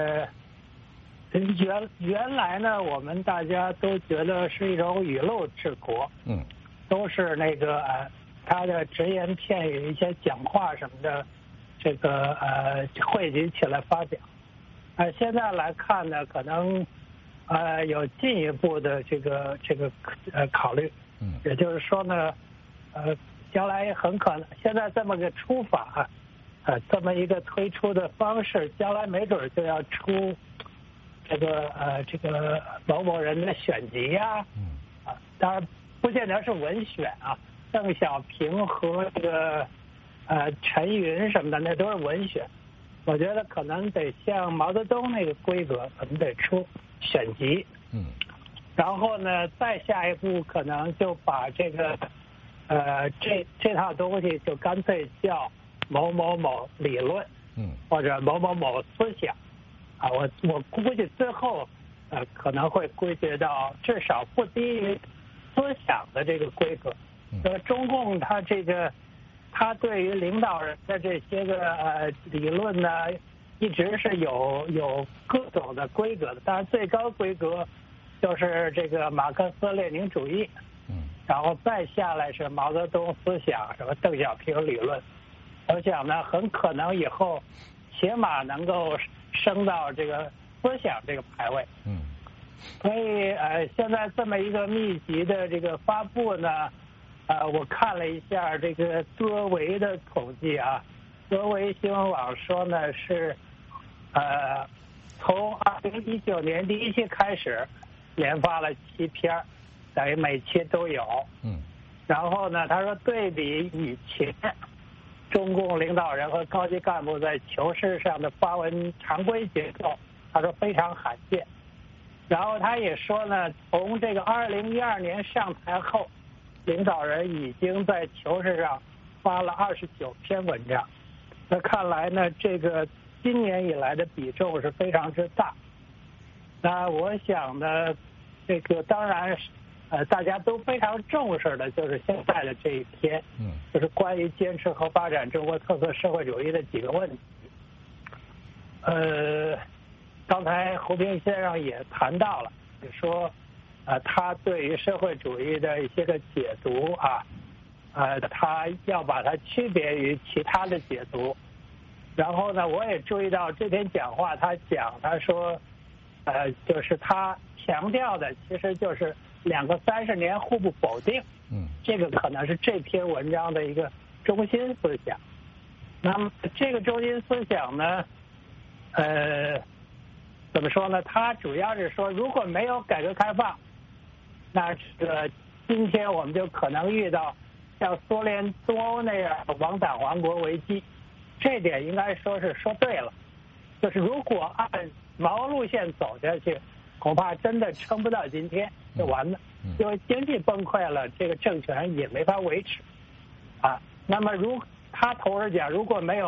原来呢，我们大家都觉得是一种雨露治国，都是他的只言片语、一些讲话什么的，这个汇集起来发表。现在来看呢，可能有进一步的这个考虑，也就是说呢，将来很可能现在这么个出法，这么一个推出的方式，将来没准就要出这个某某人的选集呀，当然不见得是文选啊。邓小平和这个陈云什么的，那都是文选。我觉得可能得像毛泽东那个规格，可能得出选集。然后呢，再下一步可能就把这个这套东西就干脆叫某某某理论，或者某某某思想。我估计最后可能会归结到至少不低于思想的这个规格。中共他对于领导人的这些个理论呢，一直是有各种的规格的。当然最高规格就是这个马克思列宁主义，然后再下来是毛泽东思想，什么邓小平理论。我想呢，很可能以后起码能够升到这个思想这个排位。所以现在这么一个密集的这个发布呢。我看了一下这个多维的统计啊，多维新闻网说呢是，从2019年第1期开始，连发了7篇，等于每期都有。然后呢，他说对比以前，中共领导人和高级干部在求是上的发文常规节奏，他说非常罕见。然后他也说呢，从这个2012年上台后。领导人已经在求是上发了29篇文章，那看来呢，这个今年以来的比重是非常之大。那我想呢，这个当然，大家都非常重视的就是现在的这一篇，就是关于坚持和发展中国特色社会主义的几个问题。刚才胡平先生也谈到了，就说。他对于社会主义的一些个解读啊，他要把它区别于其他的解读。然后呢，我也注意到这篇讲话，他说，就是他强调的其实就是2个30年互不否定。这个可能是这篇文章的一个中心思想。那么这个中心思想呢，怎么说呢？他主要是说，如果没有改革开放，那这个今天我们就可能遇到像苏联东欧那样亡党亡国危机。这点应该说是说对了，就是如果按毛路线走下去，恐怕真的撑不到今天就完了，因为经济崩溃了，这个政权也没法维持。那么他同时讲，如果没有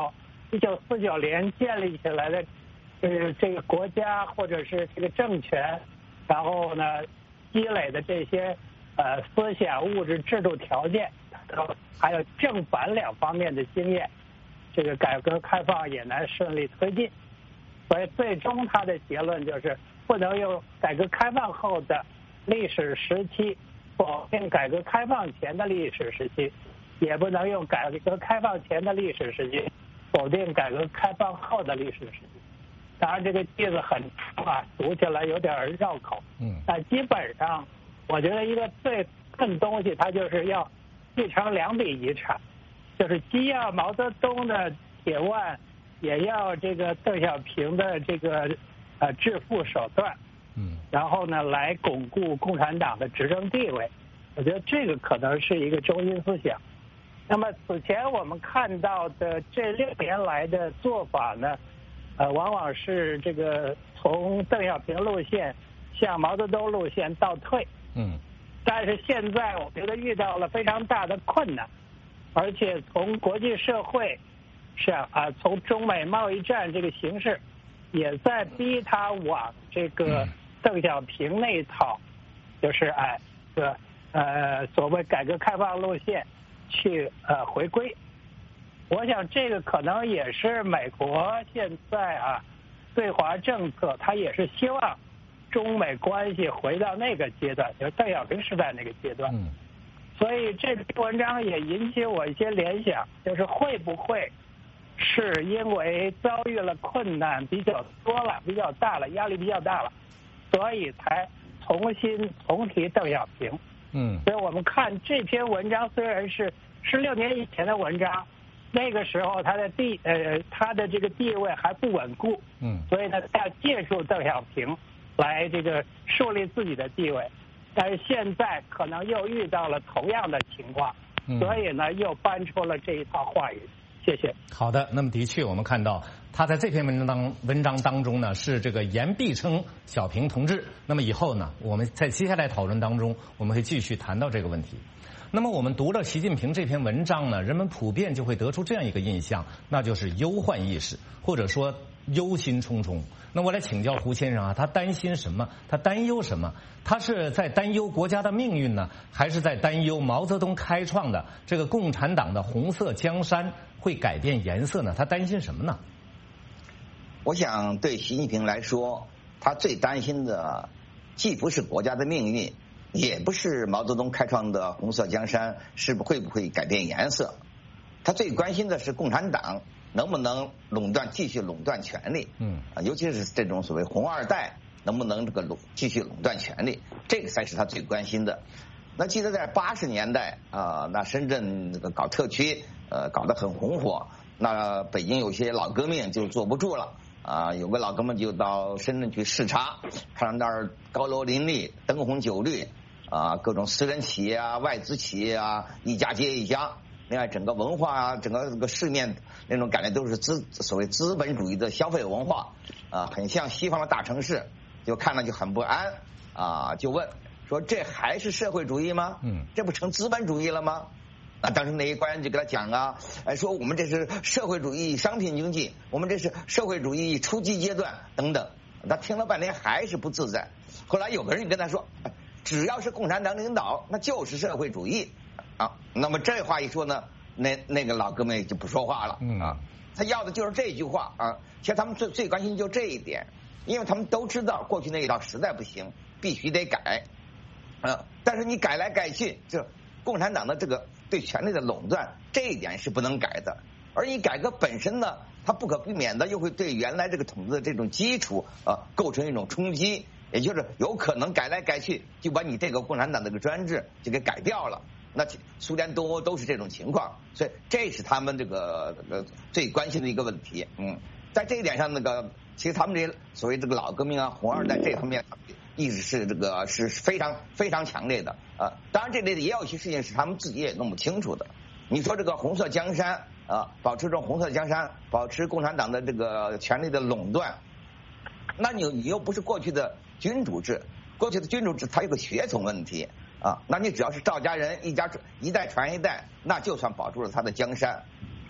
1949年建立起来的这个国家或者是这个政权，然后呢积累的这些思想、物质、制度条件，还有正反两方面的经验，这个改革开放也能顺利推进。所以最终他的结论就是不能用改革开放后的历史时期否定改革开放前的历史时期，也不能用改革开放前的历史时期否定改革开放后的历史时期。当然这个句子很长啊，读起来有点绕口。但基本上我觉得一个最笨东西，它就是要继承两笔遗产，就是既要毛泽东的铁腕，也要这个邓小平的这个致富手段。然后呢，来巩固共产党的执政地位。我觉得这个可能是一个中心思想。那么此前我们看到的这6年来的做法呢，往往是这个从邓小平路线向毛泽东路线倒退。但是现在我觉得遇到了非常大的困难，而且从国际社会上从中美贸易战这个形势，也在逼他往这个邓小平那一套，就是所谓改革开放路线去回归。我想这个可能也是美国现在对华政策，它也是希望中美关系回到那个阶段，就是邓小平时代那个阶段。所以这篇文章也引起我一些联想，就是会不会是因为遭遇了困难比较多了、比较大了、压力比较大了，所以才重提邓小平。所以我们看这篇文章虽然是16年以前的文章，那个时候他的这个地位还不稳固。所以呢，他要借助邓小平来这个树立自己的地位。但是现在可能又遇到了同样的情况，所以呢又搬出了这一套话语。谢谢。 好的，那么的确我们看到他在这篇文章当中呢，是这个言必称小平同志。那么以后呢，我们在接下来讨论当中，我们会继续谈到这个问题。那么我们读了习近平这篇文章呢，人们普遍就会得出这样一个印象，那就是忧患意识，或者说忧心忡忡。那我来请教胡先生他担心什么？他担忧什么？他是在担忧国家的命运呢，还是在担忧毛泽东开创的这个共产党的红色江山会改变颜色呢？他担心什么呢？ 我想对习近平来说，他最担心的既不是国家的命运，也不是毛泽东开创的红色江山会不会改变颜色，他最关心的是共产党能不能继续垄断权力。尤其是这种所谓红二代能不能继续垄断权力，这个才是他最关心的。那记得在80年代那深圳搞特区搞得很红火，那北京有些老革命就坐不住了有个老革命就到深圳去视察，看到那儿高楼林立，灯红酒绿各种私人企业外资企业一家接一家。另外整个文化整个这个市面那种感觉都是所谓资本主义的消费文化很像西方的大城市，就看了就很不安就问说这还是社会主义吗？这不成资本主义了吗？当时那一官员就给他讲说我们这是社会主义商品经济，我们这是社会主义初级阶段等等。他听了半天还是不自在。后来有个人跟他说，只要是共产党领导，那就是社会主义那么这话一说呢，那个老革命就不说话了他要的就是这句话其实他们最关心就这一点，因为他们都知道过去那一套实在不行，必须得改但是你改来改去，就共产党的这个对权力的垄断，这一点是不能改的。而你改革本身呢，它不可避免的又会对原来这个统治的这种基础构成一种冲击，也就是有可能改来改去就把你这个共产党这个专制就给改掉了。那苏联东欧都是这种情况，所以这是他们这个最关心的一个问题。在这一点上，其实他们这些所谓这个老革命红二代这方面意识是非常非常强烈的当然这类的也有一些事情是他们自己也弄不清楚的。你说这个红色江山保持这种红色江山，保持共产党的这个权力的垄断，那你又不是过去的君主制，过去的君主制它有个血统问题那你只要是赵家人一代传一代，那就算保住了他的江山。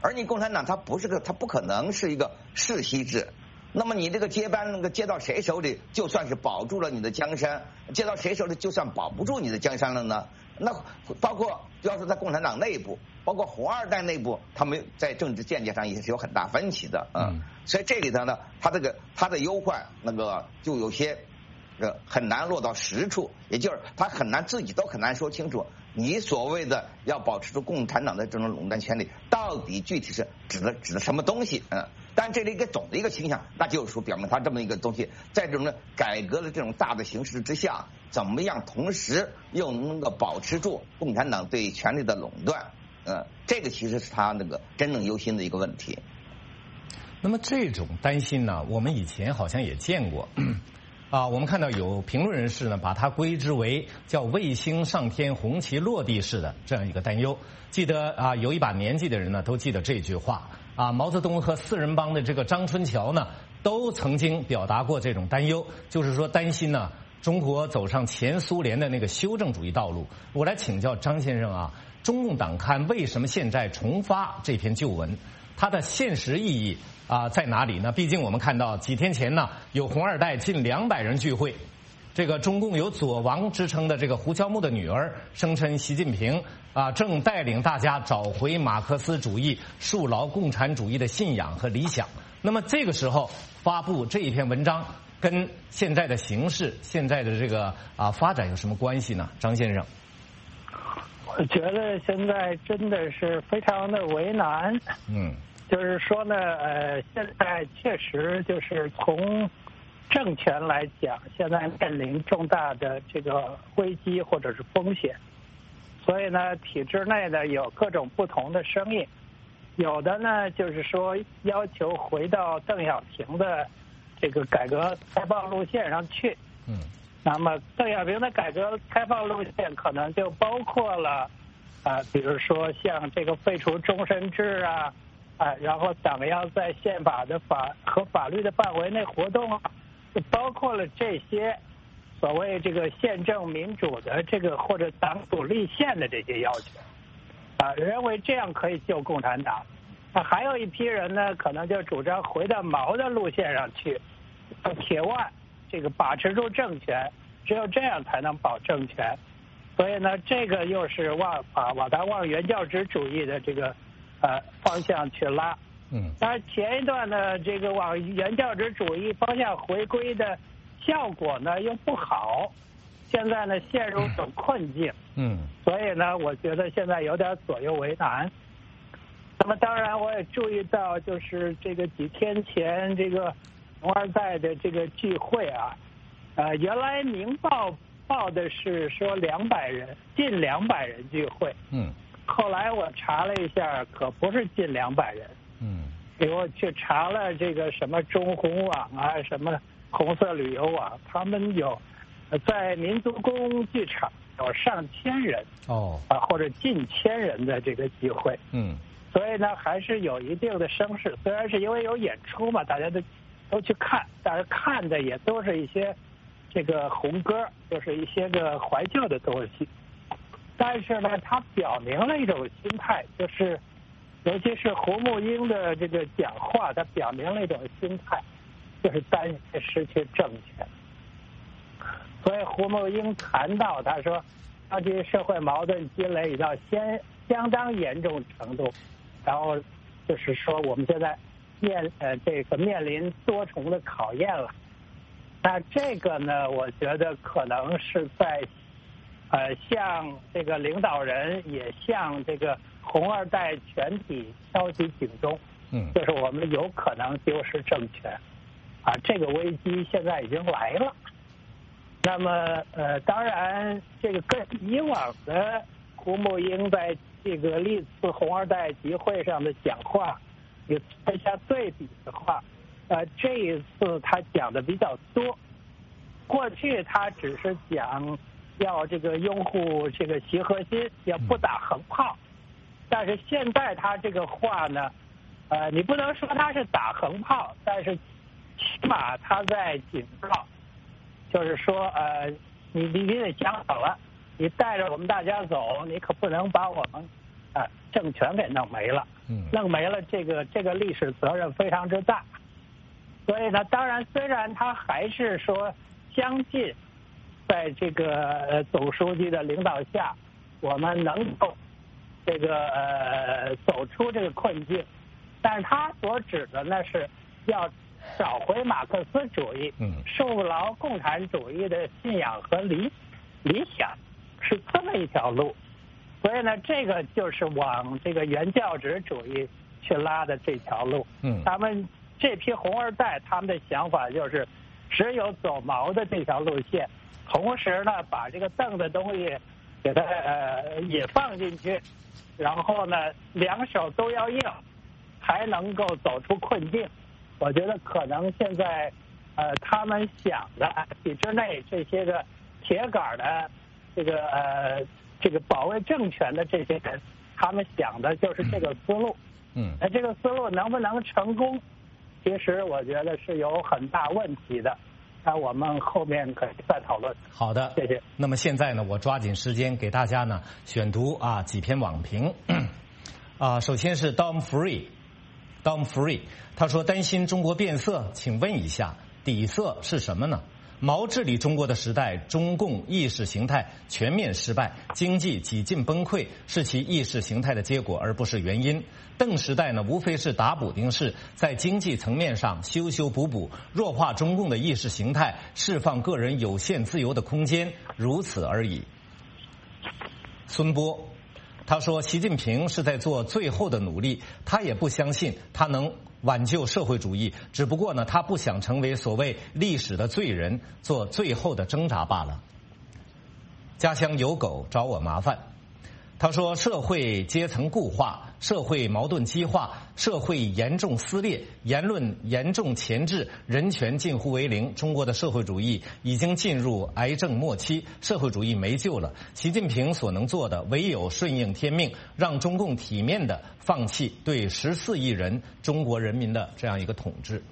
而你共产党它不可能是一个世袭制。那么你这个接班那个接到谁手里，就算是保住了你的江山；接到谁手里，就算保不住你的江山了呢？那包括要是在共产党内部，包括红二代内部，他们在政治见解上也是有很大分歧的。所以这里头呢，他的忧患那个就有些很难落到实处，也就是他自己都很难说清楚，你所谓的要保持住共产党的这种垄断权利，到底具体是指的什么东西？但这里一个总的一个倾向，那就是说表明他这么一个东西，在这种改革的这种大的形势之下，怎么样同时又能够保持住共产党对权力的垄断？这个其实是他那个真正忧心的一个问题。 那么这种担心呢，我们以前好像也见过。我们看到有评论人士呢，把它归之为叫卫星上天红旗落地式的这样一个担忧。记得有一把年纪的人呢，都记得这句话。毛泽东和四人帮的这个张春桥呢，都曾经表达过这种担忧，就是说担心呢，中国走上前苏联的那个修正主义道路。我来请教张先生中共党刊为什么现在重发这篇旧文？它的现实意义在哪里呢？毕竟我们看到几天前呢，有红二代近200人聚会，这个中共有左王之称的这个胡乔木的女儿声称习近平正带领大家找回马克思主义、树牢共产主义的信仰和理想。那么这个时候发布这一篇文章，跟现在的形势、现在的这个发展有什么关系呢？张先生。 我觉得现在真的是非常的为难。就是说呢，现在确实就是从政权来讲，现在面临重大的这个危机或者是风险，所以呢，体制内呢有各种不同的声音，有的呢就是说要求回到邓小平的这个改革开放路线上去。那么邓小平的改革开放路线可能就包括了比如说像这个废除终身制然后党要在宪法的法律的范围内活动就包括了这些所谓这个宪政民主的这个或者党组立宪的这些要求认为这样可以救共产党。还有一批人呢，可能就主张回到毛的路线上去，铁腕这个把持住政权，只有这样才能保政权。所以呢，这个又是往它往原教旨主义的这个方向去拉。当然前一段呢，这个往原教旨主义方向回归的效果呢又不好，现在呢陷入一种困境。所以呢，我觉得现在有点左右为难。那么当然我也注意到，就是这个几天前这个红二代的这个聚会原来《明报》报的是说200人，近200人聚会。后来我查了一下，可不是近200人。我去查了这个什么中红网什么红色旅游网，他们有在民族宫剧场有上千人或者近1000人的这个聚会。所以呢，还是有一定的声势。虽然是因为有演出嘛，大家都去看，但是看的也都是一些这个红歌，就是一些个怀旧的东西。但是呢，它表明了一种心态，就是尤其是胡慕英的这个讲话，它表明了一种心态，就是担心失去政权。所以胡慕英谈到，他说，当今社会矛盾积累已到相当严重程度，然后就是说我们现在面临多重的考验了。那这个呢，我觉得可能是在向这个领导人也向这个红二代全体敲起警钟。就是我们有可能丢失政权这个危机现在已经来了。那么当然这个跟以往的胡慕英在这个历次红二代集会上的讲话有做一下对比的话，这一次他讲的比较多。过去他只是讲要这个拥护这个习核心，要不打横炮，但是现在他这个话呢，你不能说他是打横炮，但是起码他在警告，就是说你得想好了，你带着我们大家走，你可不能把我们政权给弄没了，弄没了，这个历史责任非常之大。所以呢，当然虽然他还是说相信，在这个总书记的领导下，我们能够这个走出这个困境，但是他所指的呢是要找回马克思主义，树牢共产主义的信仰和理想，是这么一条路。所以呢，这个就是往这个原教旨主义去拉的这条路。他们这批红二代，他们的想法就是只有走毛的这条路线，同时呢，把这个邓的东西给它也放进去，然后呢，两手都要硬，才能够走出困境。我觉得可能现在他们想的体制内这些个铁杆的这个保卫政权的这些人，他们想的就是这个思路。那这个思路能不能成功，其实我觉得是有很大问题的。那我们后面可以再讨论。 好的， 谢谢。 那么现在呢，我抓紧时间给大家呢选读几篇网评。首先是 Dom Free， 他说担心中国变色，请问一下底色是什么呢？毛治理中国的时代，中共意识形态全面失败，经济几近崩溃，是其意识形态的结果，而不是原因。邓时代呢，无非是打补丁式，在经济层面上修修补补，弱化中共的意识形态，释放个人有限自由的空间，如此而已。孙波，他说习近平是在做最后的努力，他也不相信他能挽救社会主义，只不过呢，他不想成为所谓历史的罪人，做最后的挣扎罢了。家乡有狗找我麻烦，他说社会阶层固化，社会矛盾激化，社会严重撕裂，言论严重钳制，人权近乎为零。中国的社会主义已经进入癌症末期，社会主义没救了。习近平所能做的唯有顺应天命，让中共体面的放弃对14亿人中国人民的这样一个统治。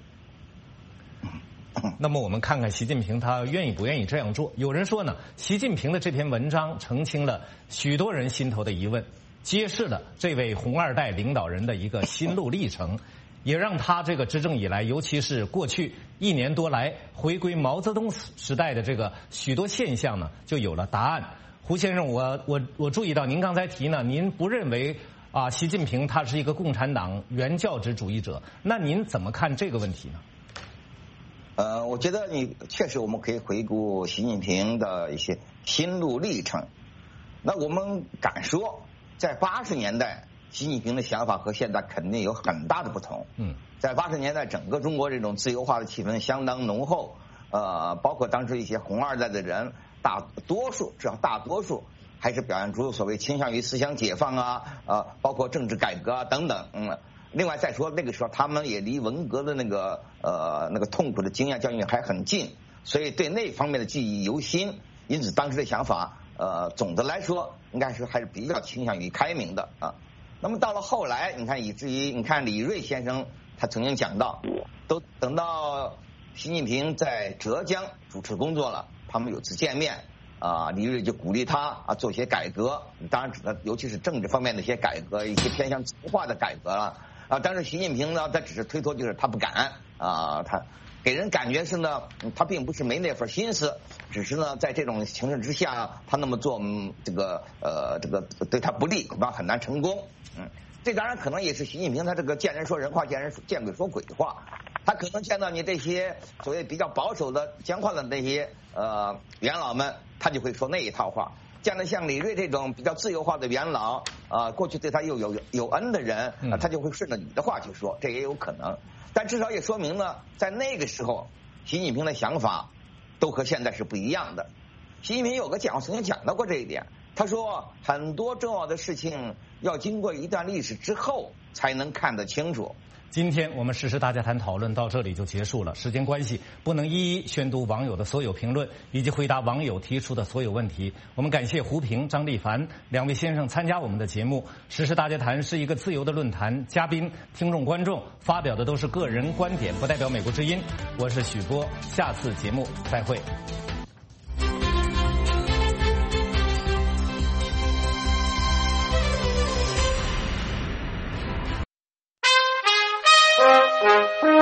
那么我们看看习近平他愿意不愿意这样做。有人说呢，习近平的这篇文章澄清了许多人心头的疑问，揭示了这位红二代领导人的一个心路历程，也让他这个执政以来，尤其是过去1年多来回归毛泽东时代的这个许多现象呢，就有了答案。胡先生，我注意到您刚才提呢，您不认为习近平他是一个共产党原教旨主义者，那您怎么看这个问题呢？ 我觉得确实我们可以回顾习近平的一些心路历程。那我们敢说，在80年代，习近平的想法和现在肯定有很大的不同。在80年代，整个中国这种自由化的气氛相当浓厚，包括当时一些红二代的人，至少大多数还是表现出所谓倾向于思想解放包括政治改革等等。另外再说，那个时候他们也离文革的那个痛苦的经验教训还很近，所以对那方面的记忆犹新。因此当时的想法，总的来说应该是还是比较倾向于开明的啊。那么到了后来，以至于李锐先生他曾经讲到，都等到习近平在浙江主持工作了，他们有次见面李锐就鼓励他做一些改革，当然指的尤其是政治方面的一些改革，一些偏向自由化的改革了。但是习近平呢，他只是推脱，就是他不敢他给人感觉是呢，他并不是没那份心思，只是呢在这种情势之下，他那么做，这个对他不利，恐怕很难成功。这当然可能也是习近平他这个见人说人话，见鬼说鬼话。他可能见到你这些所谓比较保守的、僵化的那些元老们，他就会说那一套话。见到像李锐这种比较自由化的元老过去对他又有恩的人，他就会顺着你的话去说，这也有可能。但至少也说明呢，在那个时候，习近平的想法都和现在是不一样的。习近平有个曾经讲到过这一点，他说很多重要的事情要经过一段历史之后才能看得清楚。 今天我们时事大家谈讨论到这里就结束了，时间关系不能一一宣读网友的所有评论以及回答网友提出的所有问题。我们感谢胡平、张立凡2位先生参加我们的节目。时事大家谈是一个自由的论坛，嘉宾、听众、观众发表的都是个人观点，不代表美国之音。我是许波，下次节目再会。